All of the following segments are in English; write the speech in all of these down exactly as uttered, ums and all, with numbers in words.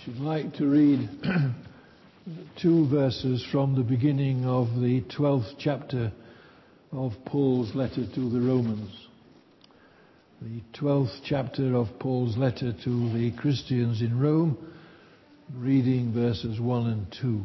Should like to read two verses from the beginning of the twelfth chapter of Paul's letter to the Romans. The twelfth chapter of Paul's letter to the Christians in Rome, reading verses one and two.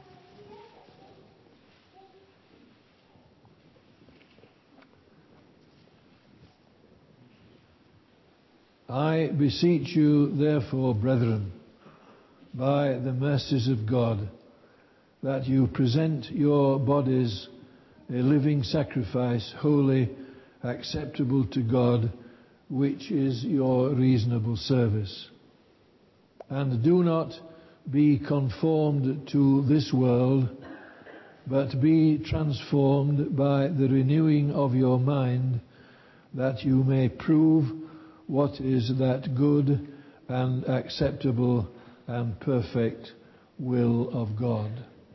I beseech you, therefore, brethren, by the mercies of God, that you present your bodies a living sacrifice, holy, acceptable to God, which is your reasonable service. And do not be conformed to this world, but be transformed by the renewing of your mind, that you may prove what is that good and acceptable and perfect will of God.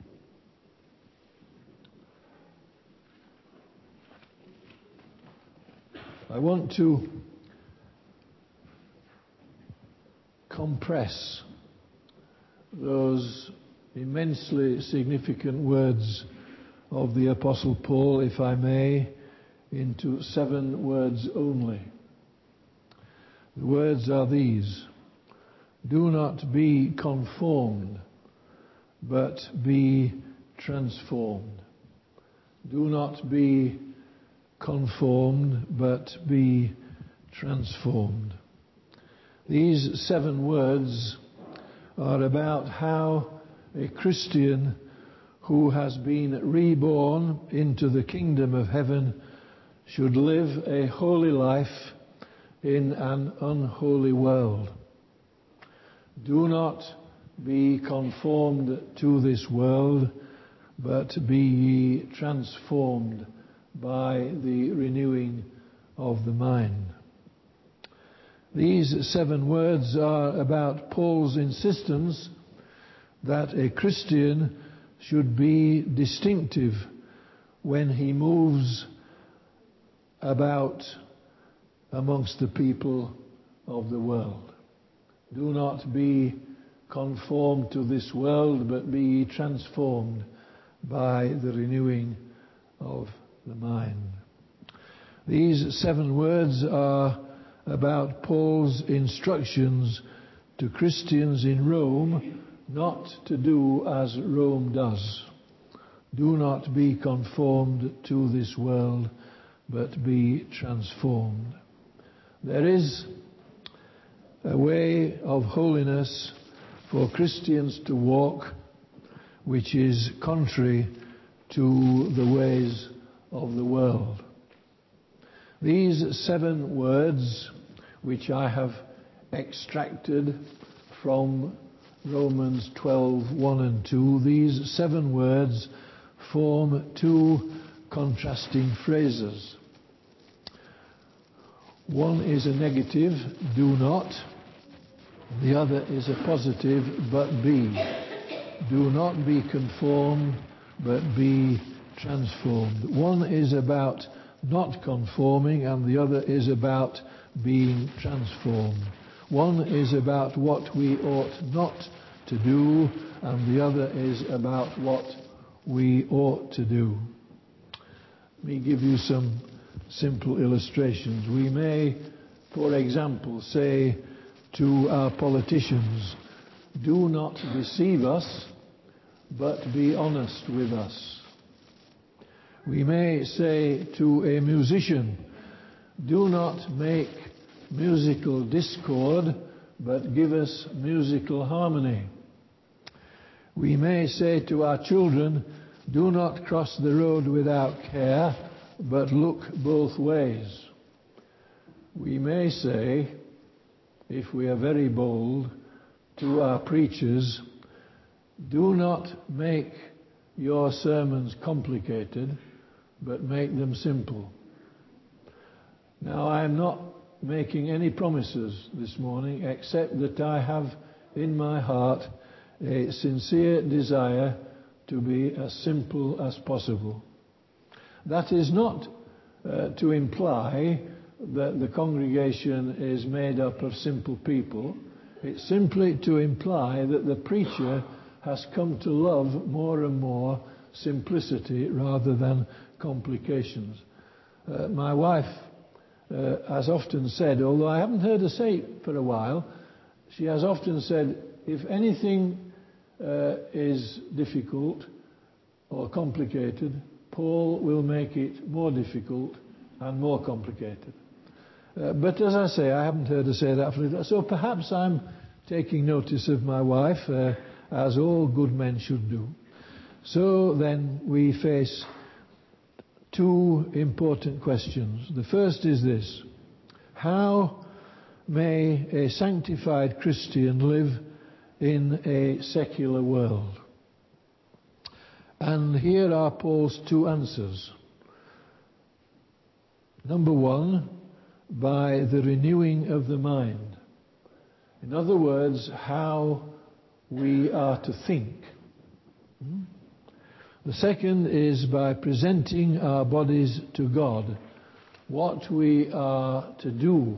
I want to compress those immensely significant words of the Apostle Paul, if I may, into seven words only. The words are these: do not be conformed, but be transformed. Do not be conformed, but be transformed. These seven words are about how a Christian who has been reborn into the kingdom of heaven should live a holy life in an unholy world. Do not be conformed to this world, but be ye transformed by the renewing of the mind. These seven words are about Paul's insistence that a Christian should be distinctive when he moves about amongst the people of the world. Do not be conformed to this world, but be transformed by the renewing of the mind. These seven words are about Paul's instructions to Christians in Rome not to do as Rome does. Do not be conformed to this world, but be transformed. There is a way of holiness for Christians to walk which is contrary to the ways of the world. These seven words, which I have extracted from Romans twelve, one and two, these seven words form two contrasting phrases. One is a negative, do not. The other is a positive, but be. Do not be conformed, but be transformed. One is about not conforming, and the other is about being transformed. One is about what we ought not to do, and the other is about what we ought to do. Let me give you some simple illustrations. We may, for example, say to our politicians, do not deceive us, but be honest with us. We may say to a musician, do not make musical discord, but give us musical harmony. We may say to our children, do not cross the road without care, but look both ways. We may say, if we are very bold, to our preachers, do not make your sermons complicated, but make them simple. Now, I am not making any promises this morning, except that I have in my heart a sincere desire to be as simple as possible. That is not uh, to imply that the congregation is made up of simple people. It's simply to imply that the preacher has come to love more and more simplicity rather than complications. Uh, my wife uh, has often said, although I haven't heard her say it for a while, she has often said, if anything uh, is difficult or complicated, Paul will make it more difficult and more complicated. Uh, but as I say, I haven't heard her say that for so perhaps I'm taking notice of my wife, uh, as all good men should do. So then we face two important questions. The first is this: how may a sanctified Christian live in a secular world? And here are Paul's two answers. Number one, by the renewing of the mind. In other words, how we are to think. The second is by presenting our bodies to God, what we are to do.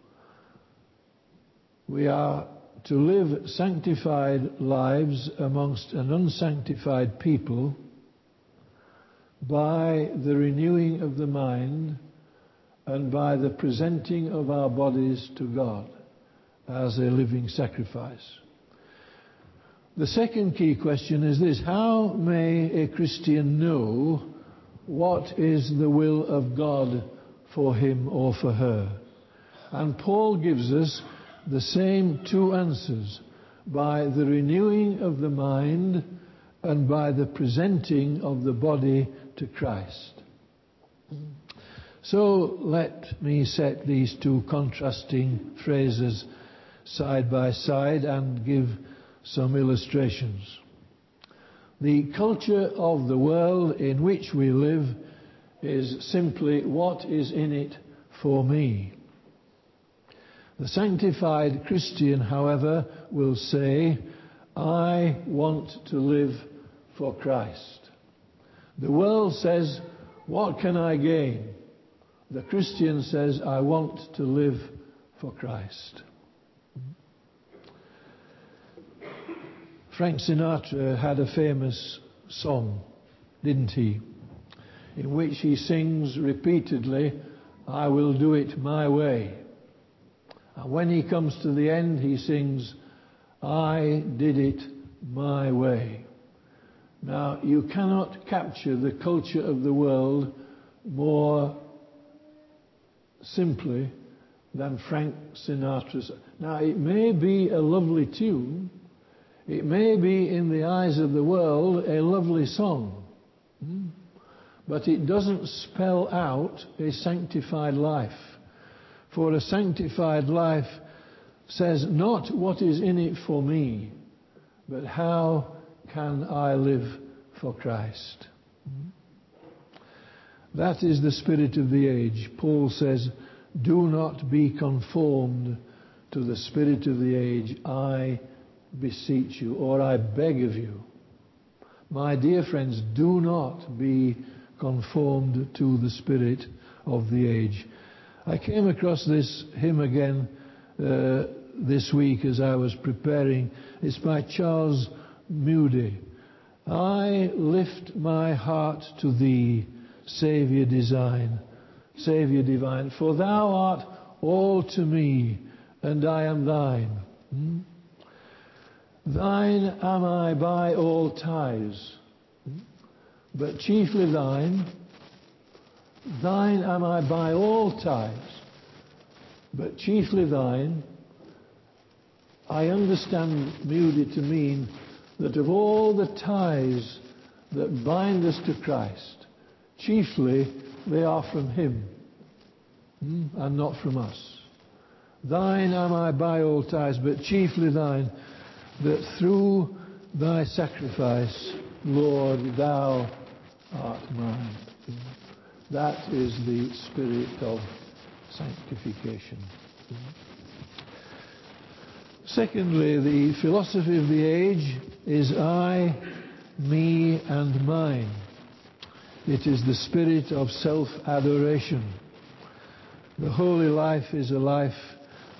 We are to live sanctified lives amongst an unsanctified people by the renewing of the mind and by the presenting of our bodies to God as a living sacrifice. The second key question is this: how may a Christian know what is the will of God for him or for her? And Paul gives us the same two answers: by the renewing of the mind and by the presenting of the body to Christ. So let me set these two contrasting phrases side by side and give some illustrations. The culture of the world in which we live is simply what is in it for me. The sanctified Christian, however, will say, I want to live for Christ. The world says, what can I gain? The Christian says, I want to live for Christ. Frank Sinatra had a famous song, didn't he? In which he sings repeatedly, I will do it my way. And when he comes to the end, he sings, I did it my way. Now, you cannot capture the culture of the world more simply than Frank Sinatra's. Now, it may be a lovely tune. It may be, in the eyes of the world, a lovely song. But it doesn't spell out a sanctified life. For a sanctified life says not what is in it for me, but how can I live for Christ? That is the spirit of the age. Paul says, do not be conformed to the spirit of the age, I beseech you, or I beg of you. My dear friends, do not be conformed to the spirit of the age. I came across this hymn again uh, this week as I was preparing. It's by Charles Moody. I lift my heart to thee, Saviour design, Saviour divine, for thou art all to me, and I am thine. Hmm? Thine am I by all ties, but chiefly thine. Thine am I by all ties, but chiefly thine. I understand Moody to mean that of all the ties that bind us to Christ, chiefly they are from him and not from us. Thine am I by all ties, but chiefly thine, that through thy sacrifice, Lord, thou art mine. That is the spirit of sanctification. Secondly, the philosophy of the age is I, me, and mine. It is the spirit of self-adoration. The holy life is a life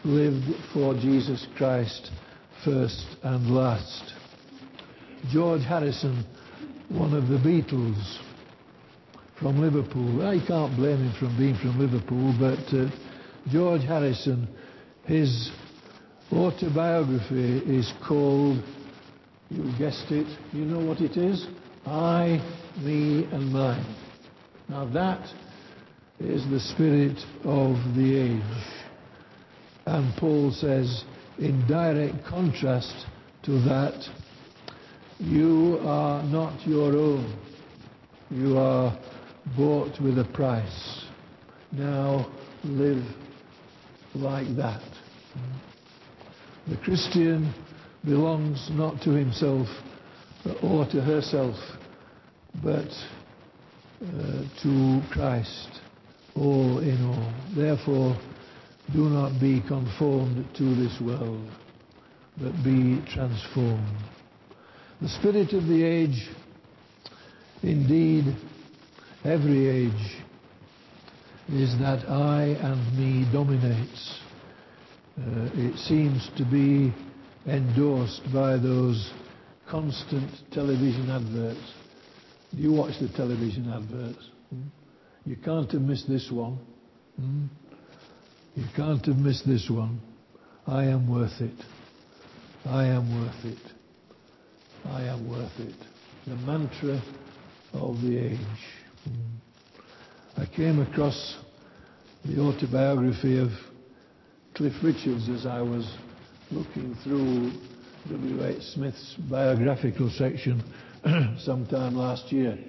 lived for Jesus Christ first and last. George Harrison, one of the Beatles from Liverpool. I can't blame him for being from Liverpool, but uh, George Harrison, his autobiography is called, you guessed it, you know what it is? I, Me and Mine. Now that is the spirit of the age. And Paul says, in direct contrast to that, you are not your own. You are bought with a price. Now live like that. The Christian belongs not to himself or to herself, but uh, to Christ, all in all. Therefore, do not be conformed to this world, but be transformed. The spirit of the age, indeed, every age, is that I and me dominates. Uh, it seems to be endorsed by those constant television adverts. Do you watch the television adverts? Hmm? You can't have missed this one. Hmm? You can't have missed this one. I am worth it. I am worth it. I am worth it. The mantra of the age. Hmm. I came across the autobiography of Cliff Richards as I was looking through W H Smith's biographical section sometime last year.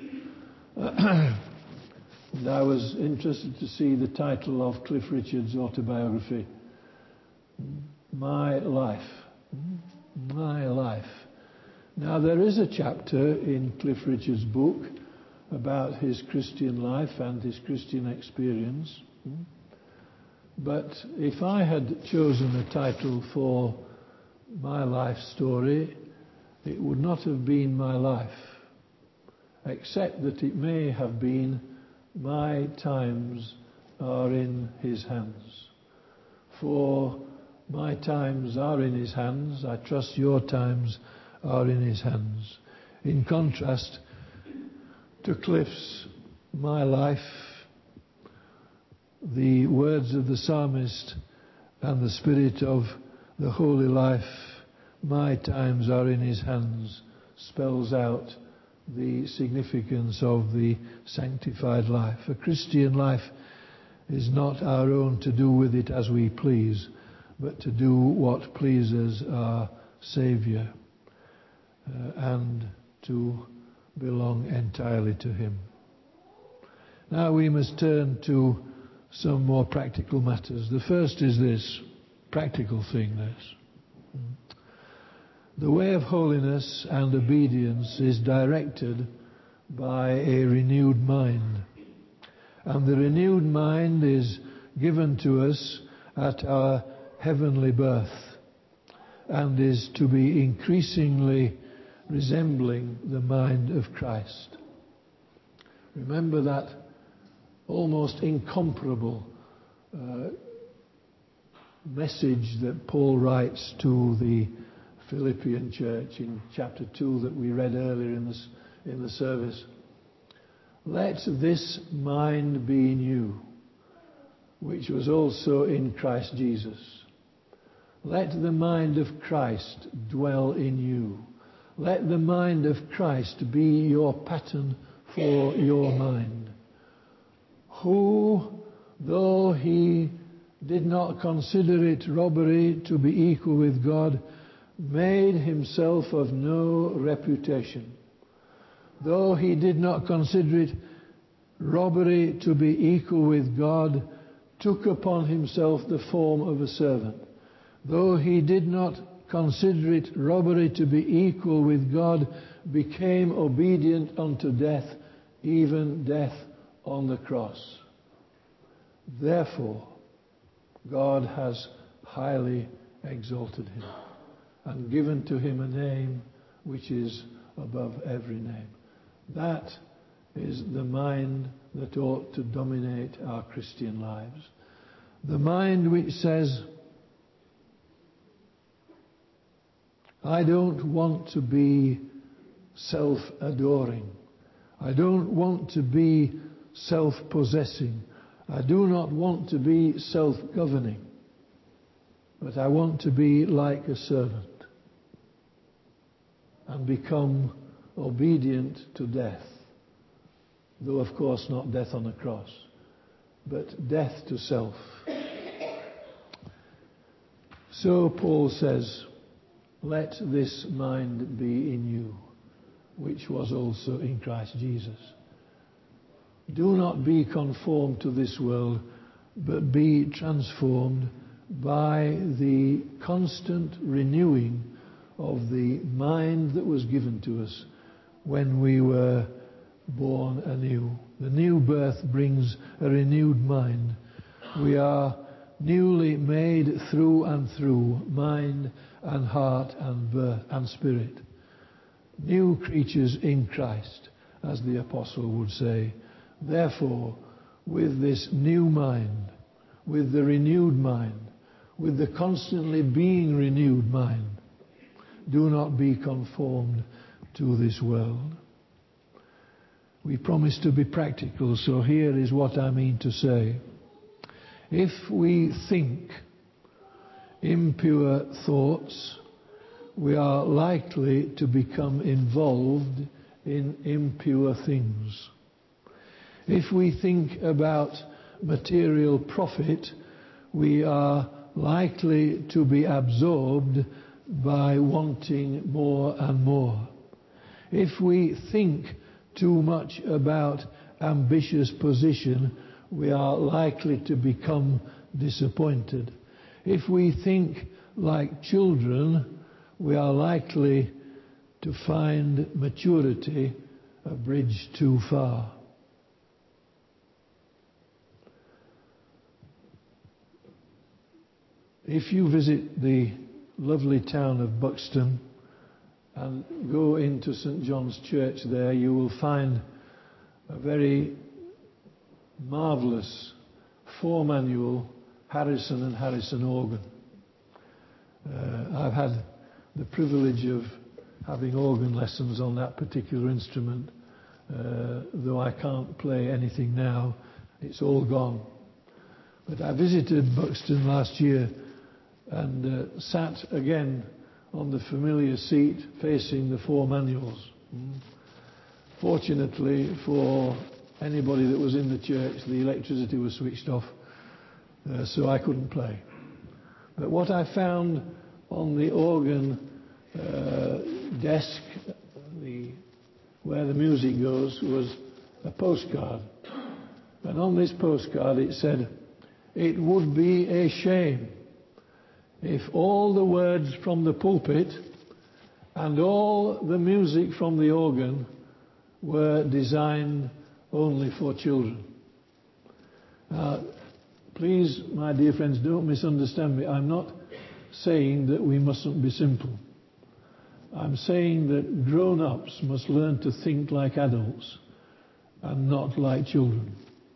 And I was interested to see the title of Cliff Richards' autobiography, My Life. My Life. Now there is a chapter in Cliff Richards' book about his Christian life and his Christian experience. But if I had chosen a title for my life story, it would not have been my life, except that it may have been my times are in his hands. For my times are in his hands. I trust your times are in his hands. In contrast to Cliff's my life, the words of the psalmist and the spirit of the holy life, my times are in his hands, spells out the significance of the sanctified life. A Christian life is not our own to do with it as we please, but to do what pleases our Saviour uh, and to belong entirely to him. Now we must turn to some more practical matters. The first is this practical thing, this. The way of holiness and obedience is directed by a renewed mind. And the renewed mind is given to us at our heavenly birth and is to be increasingly resembling the mind of Christ. Remember that almost incomparable uh, message that Paul writes to the Philippian church in chapter two that we read earlier in, this, in the service. Let this mind be in you, which was also in Christ Jesus. Let the mind of Christ dwell in you. Let the mind of Christ be your pattern for your mind. Who, though he did not consider it robbery to be equal with God, made himself of no reputation. Though he did not consider it robbery to be equal with God, took upon himself the form of a servant. Though he did not consider it robbery to be equal with God, became obedient unto death, even death on the cross. Therefore, God has highly exalted him and given to him a name which is above every name. That is the mind that ought to dominate our Christian lives. The mind which says, I don't want to be self-adoring. I don't want to be self-possessing. I do not want to be self-governing. But I want to be like a servant and become obedient to death. Though, of course, not death on a cross, but death to self. So Paul says, let this mind be in you, which was also in Christ Jesus. Do not be conformed to this world, but be transformed by the constant renewing of the mind that was given to us when we were born anew. The new birth brings a renewed mind. We are newly made through and through, mind and heart and birth and spirit. New creatures in Christ, as the apostle would say. Therefore, with this new mind, with the renewed mind, with the constantly being renewed mind, do not be conformed to this world. We promise to be practical, so here is what I mean to say. If we think impure thoughts, we are likely to become involved in impure things. If we think about material profit, we are likely to be absorbed by wanting more and more. If we think too much about ambitious position, we are likely to become disappointed. If we think like children, we are likely to find maturity a bridge too far. If you visit the lovely town of Buxton and go into Saint John's Church there, you will find a very marvellous four-manual Harrison and Harrison organ. Uh, I've had the privilege of having organ lessons on that particular instrument, uh, though I can't play anything now. It's all gone. But I visited Buxton last year and uh, sat again on the familiar seat facing the four manuals. Mm. Fortunately for anybody that was in the church, the electricity was switched off, uh, so I couldn't play. But what I found on the organ uh, desk, the, where the music goes, was a postcard. And on this postcard it said, "It would be a shame if all the words from the pulpit and all the music from the organ were designed only for children." Uh, please, my dear friends, don't misunderstand me. I'm not saying that we mustn't be simple. I'm saying that grown-ups must learn to think like adults and not like children.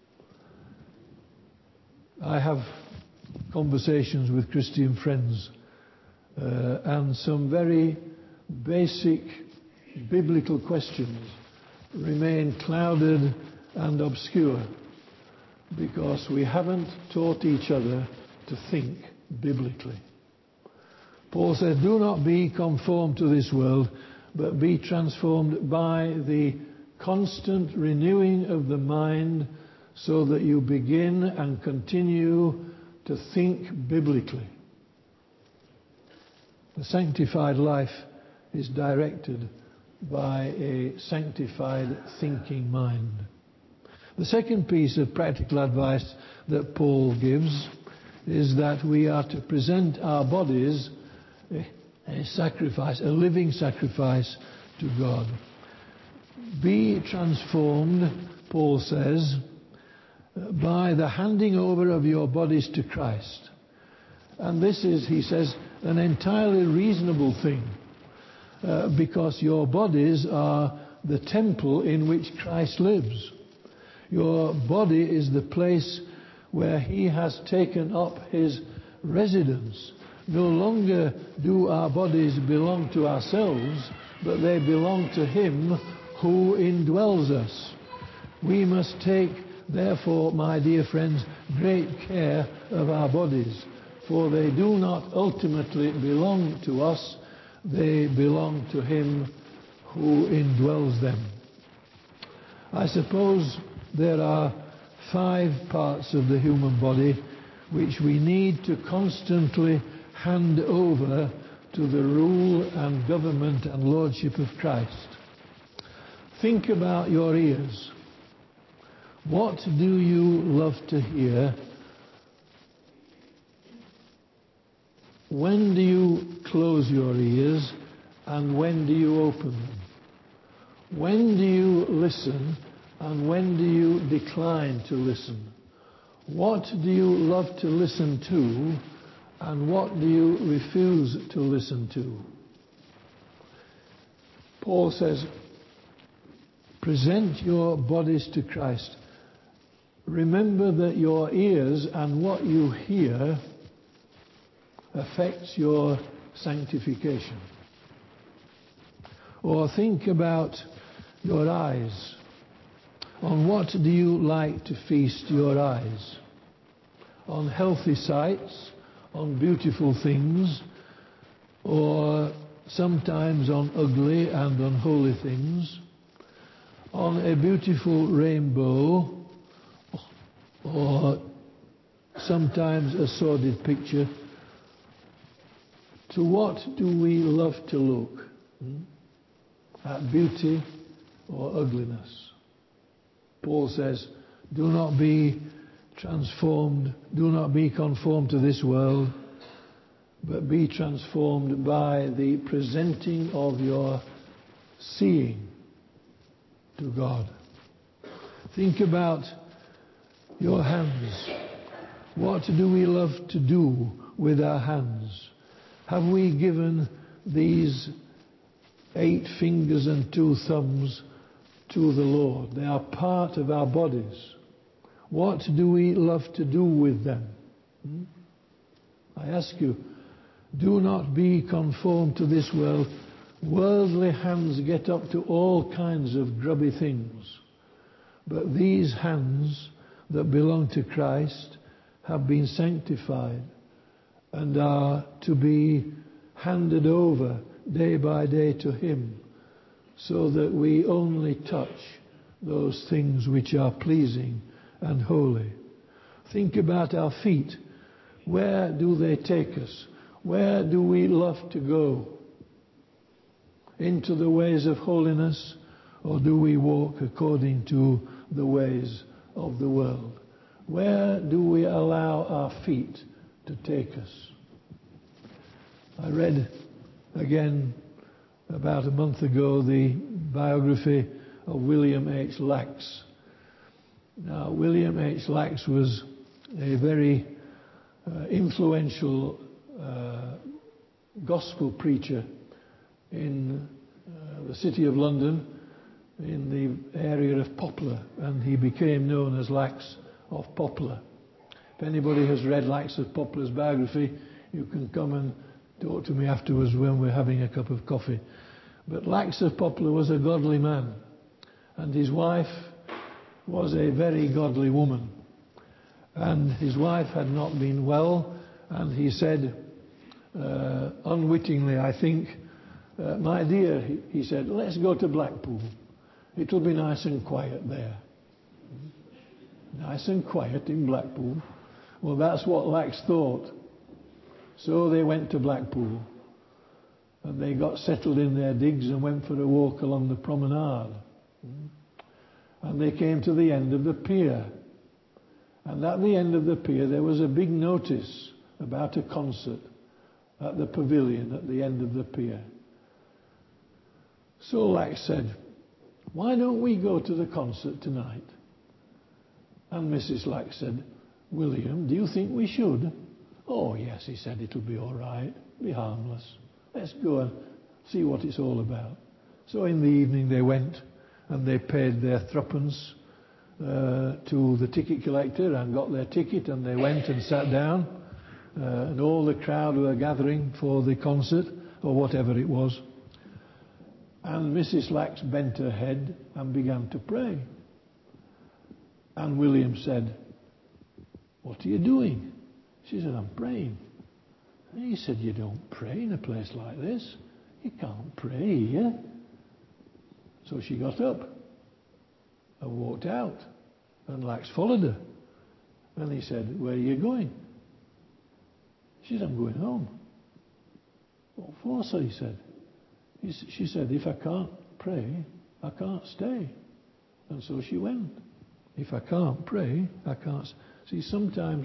I have conversations with Christian friends uh, and some very basic biblical questions remain clouded and obscure because we haven't taught each other to think biblically. Paul said, do not be conformed to this world, but be transformed by the constant renewing of the mind so that you begin and continue to think biblically. The sanctified life is directed by a sanctified thinking mind. The second piece of practical advice that Paul gives is that we are to present our bodies a, a sacrifice, a living sacrifice to God. Be transformed, Paul says, by the handing over of your bodies to Christ. And this is, he says, an entirely reasonable thing, uh, because your bodies are the temple in which Christ lives. Your body is the place where he has taken up his residence, No longer do our bodies belong to ourselves, but they belong to Him who indwells us. We must take, therefore, my dear friends, great care of our bodies, for they do not ultimately belong to us, they belong to Him who indwells them. I suppose there are five parts of the human body which we need to constantly hand over to the rule and government and lordship of Christ. Think about your ears. What do you love to hear? When do you close your ears and when do you open them? When do you listen and when do you decline to listen? What do you love to listen to and what do you refuse to listen to? Paul says, present your bodies to Christ. Remember that your ears and what you hear affects your sanctification. Or think about your eyes. On what do you like to feast your eyes? On healthy sights, on beautiful things, or sometimes on ugly and unholy things, on a beautiful rainbow, or sometimes a sordid picture. To what do we love to look? Hmm? At beauty or ugliness? Paul says, do not be transformed, do not be conformed to this world, but be transformed by the presenting of your seeing to God. Think about your hands. What do we love to do with our hands? Have we given these eight fingers and two thumbs to the Lord? They are part of our bodies. What do we love to do with them? Hmm? I ask you, do not be conformed to this world. Worldly hands get up to all kinds of grubby things. But these hands that belong to Christ have been sanctified and are to be handed over day by day to Him, so that we only touch those things which are pleasing and holy. Think about our feet. Where do they take us? Where do we love to go? Into the ways of holiness, or do we walk according to the ways of the world? Where do we allow our feet to take us? I read again about a month ago the biography of William H. Lacks. Now, William H. Lacks was a very uh, influential uh, gospel preacher in uh, the city of London, in the area of Poplar, and he became known as Lacks of Poplar. If anybody has read Lacks of Poplar's biography, you can come and talk to me afterwards when we're having a cup of coffee. But Lacks of Poplar was a godly man, and his wife was a very godly woman. And his wife had not been well, and he said, uh, unwittingly, I think, uh, my dear, he, he said, let's go to Blackpool. It'll be nice and quiet there. Nice and quiet in Blackpool. Well, that's what Lacks thought. So they went to Blackpool, and they got settled in their digs and went for a walk along the promenade. And they came to the end of the pier. And at the end of the pier there was a big notice about a concert at the pavilion at the end of the pier. So Lacks said, why don't we go to the concert tonight? And Missus Lacks said, William, do you think we should? Oh yes, he said, it'll be all right, be harmless. Let's go and see what it's all about. So in the evening they went and they paid their threepence uh, to the ticket collector and got their ticket, and they went and sat down, uh, and all the crowd were gathering for the concert, or whatever it was. And Missus Lax bent her head and began to pray. And William said, "What are you doing?" She said, "I'm praying." And he said, "You don't pray in a place like this. You can't pray here." So she got up and walked out, and Lax followed her. And he said, "Where are you going?" She said, "I'm going home." "What for?" So he said. He, she said, "If I can't pray, I can't stay." And so she went. If I can't pray, I can't. See, sometimes,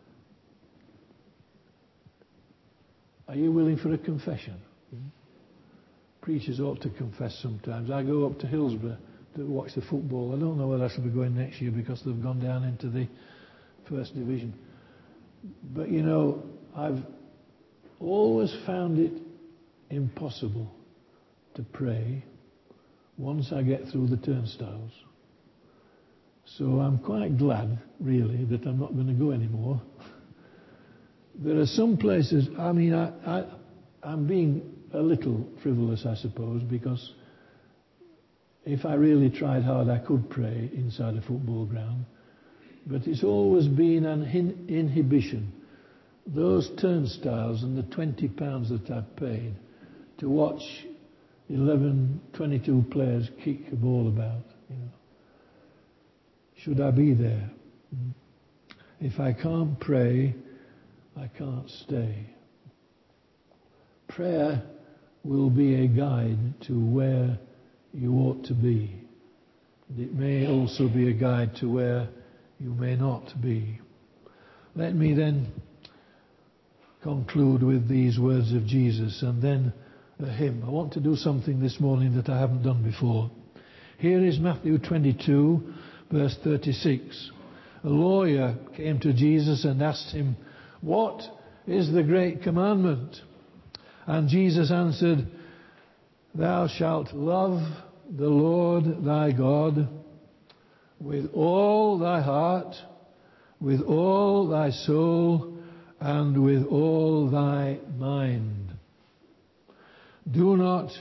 are you willing for a confession? Mm-hmm. Preachers ought to confess sometimes. I go up to Hillsborough to watch the football. I don't know whether I shall be going next year because they've gone down into the First Division. But you know, I've always found it impossible to pray once I get through the turnstiles. So I'm quite glad, really, that I'm not going to go anymore. There are some places, I mean, I, I, I'm being a little frivolous, I suppose, because if I really tried hard, I could pray inside a football ground. But it's always been an in- inhibition. Those turnstiles and the twenty pounds that I've paid to watch eleven, twenty-two players kick a ball about, you know. Should I be there? If I can't pray, I can't stay. Prayer will be a guide to where you ought to be. It may also be a guide to where you may not be. Let me then conclude with these words of Jesus and then a hymn. I want to do something this morning that I haven't done before. Here is Matthew twenty-two, verse thirty-six. A lawyer came to Jesus and asked him, "What is the great commandment?" And Jesus answered, "Thou shalt love the Lord thy God with all thy heart, with all thy soul, and with all thy mind. Do not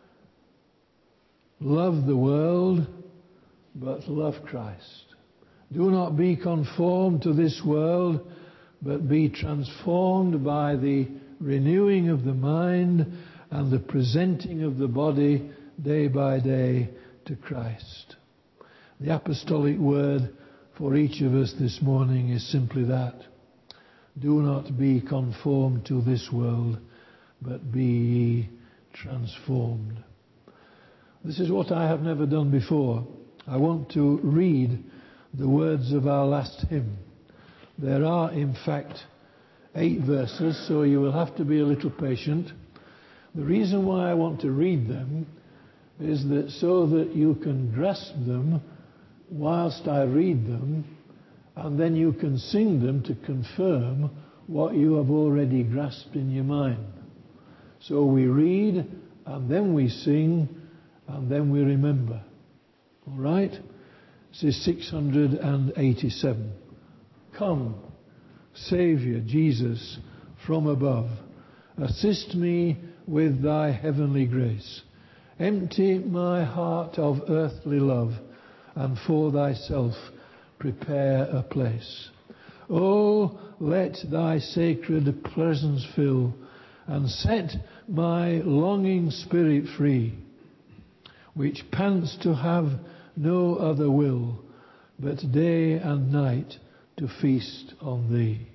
love the world, but love Christ. Do not be conformed to this world, but be transformed by the renewing of the mind and the presenting of the body day by day to Christ." The apostolic word for each of us this morning is simply that. Do not be conformed to this world, but be ye transformed. This is what I have never done before. I want to read the words of our last hymn. There are, in fact, eight verses, so you will have to be a little patient. The reason why I want to read them is that so that you can grasp them whilst I read them, and then you can sing them to confirm what you have already grasped in your mind. So we read, and then we sing, and then we remember. All right? This is six hundred eighty-seven. Come, Saviour Jesus, from above, assist me with thy heavenly grace. Empty my heart of earthly love, and for thyself prepare a place. Oh, let thy sacred presence fill, and set my longing spirit free, which pants to have no other will, but day and night to feast on thee.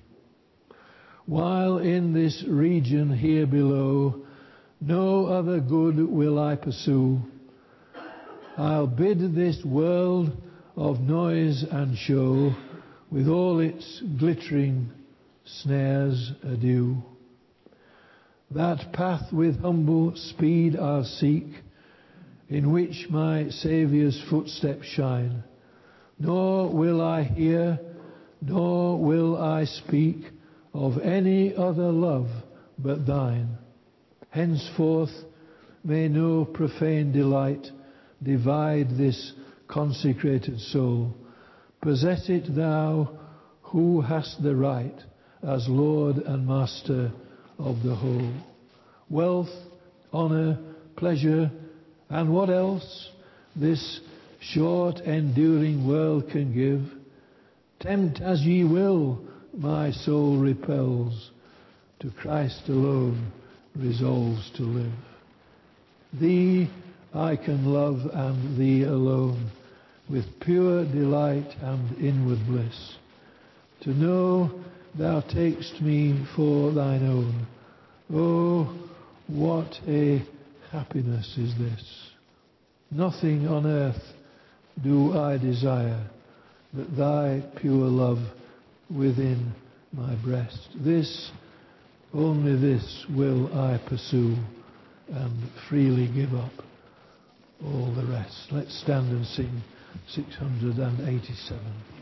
While in this region here below, no other good will I pursue, I'll bid this world of noise and show, with all its glittering snares, adieu. That path with humble speed I'll seek, in which my Saviour's footsteps shine. Nor will I hear, nor will I speak of any other love but thine. Henceforth may no profane delight divide this consecrated soul. Possess it thou who hast the right, as Lord and Master of the whole. Wealth, honour, pleasure, and what else this short enduring world can give, tempt as ye will, my soul repels, to Christ alone resolves to live. Thee I can love, and Thee alone, with pure delight and inward bliss, to know Thou takest me for Thine own. Oh, what a happiness is this! Nothing on earth do I desire but Thy pure love within my breast. This, only this will I pursue, and freely give up all the rest. Let's stand and sing six hundred eighty-seven.